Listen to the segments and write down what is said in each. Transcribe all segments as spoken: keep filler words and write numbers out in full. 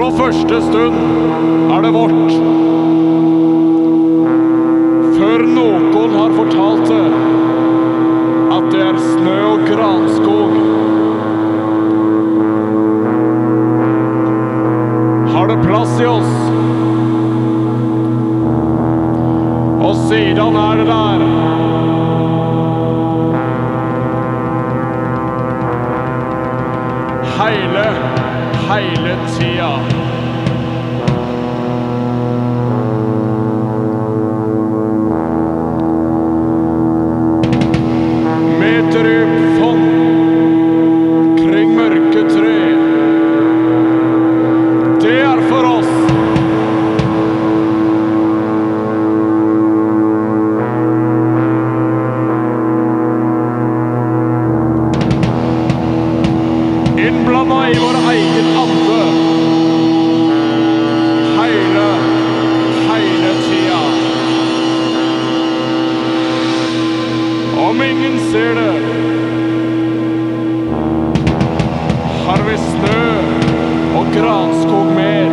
Fra første stund er det vårt. Før noen har fortalt det, at det er snø og granskog, har det plass i oss. Og siden er det der. Hele, hele tida. Meter i fond kring mørke tre. Det er for oss. Innblandet i vår egen ande. Hele, hele tida. Om ingen ser det, har vi snø og granskog mer.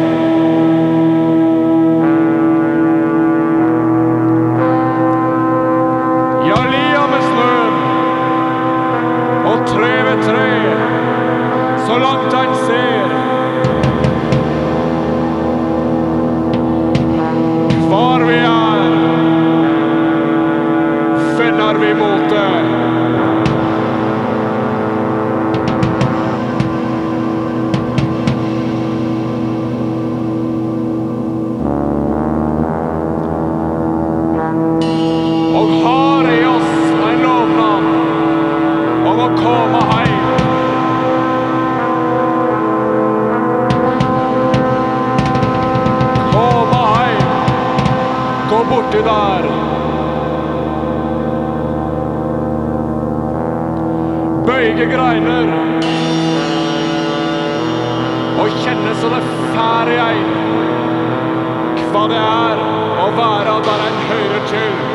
Ja, lia med snø og tre ved tre, så langt han ser. Hvar vi er, finner vi mote. Og har i oss en lovnad om å komme heim. Komme heim. Gå borti der. Bøyge greiner. Og kjenne så det fær i ein. Hva det er å være der en hører til.